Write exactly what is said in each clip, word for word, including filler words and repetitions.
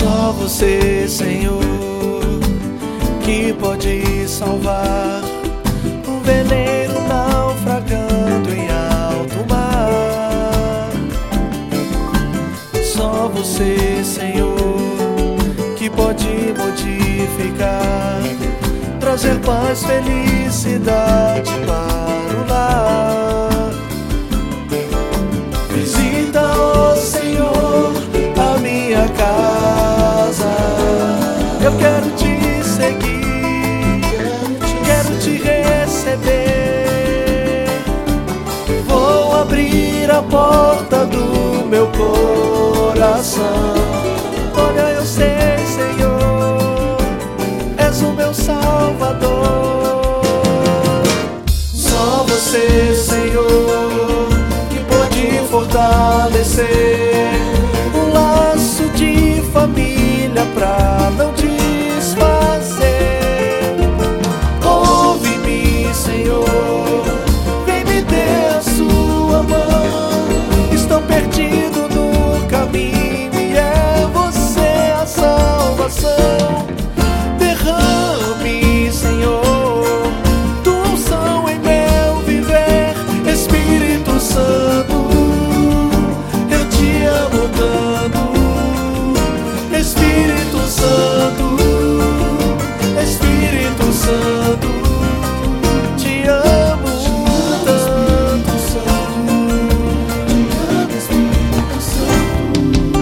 Só você, Senhor, que pode salvar um veleiro naufragando em alto mar. Só você, Senhor, que pode modificar, trazer paz, felicidade para o lar. Visita, ó Senhor, a minha casa. Eu quero te seguir, quero te receber. Vou abrir a porta do meu coração. Olha, eu sei, Senhor, és o meu Salvador. Só você, Senhor, que pode fortalecer um laço de família pra não desfazer. Ouve-me, Senhor, vem me ter a sua mão. Estou perdido no caminho e é você a salvação. Derrame, Senhor, tua unção em meu viver. Espírito Santo, eu te amo tanto. Espírito Santo, Espírito Santo, te amo tanto, Santo, te amo, Espírito Santo.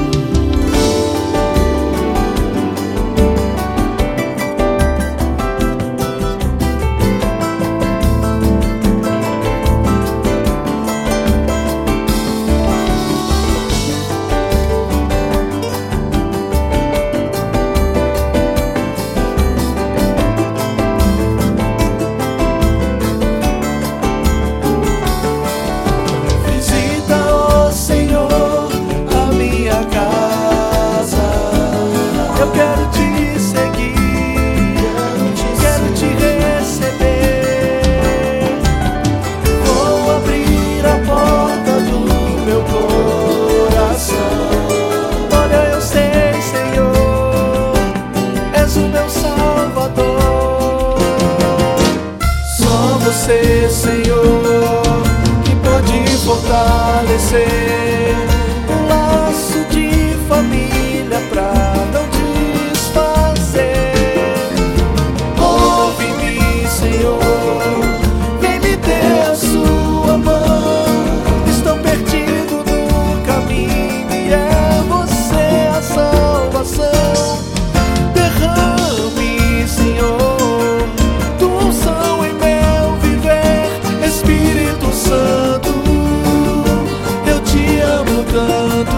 Eu quero te seguir, quero te receber. Vou abrir a porta do meu coração. Olha, eu sei, Senhor, és o meu Salvador. Só você, Senhor, que pode fortalecer um laço de família pra não desfazer. Ouve-me, Senhor, vem me ter a sua mão. Estou perdido no caminho e é você a salvação. Derrame, Senhor, tua unção em meu viver. Espírito Santo, eu te amo tanto.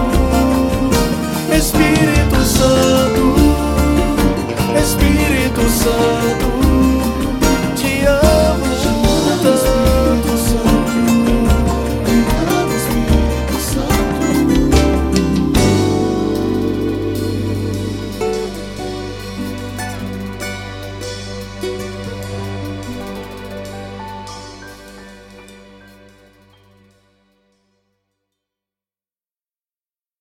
Espírito Santo, Espírito Santo.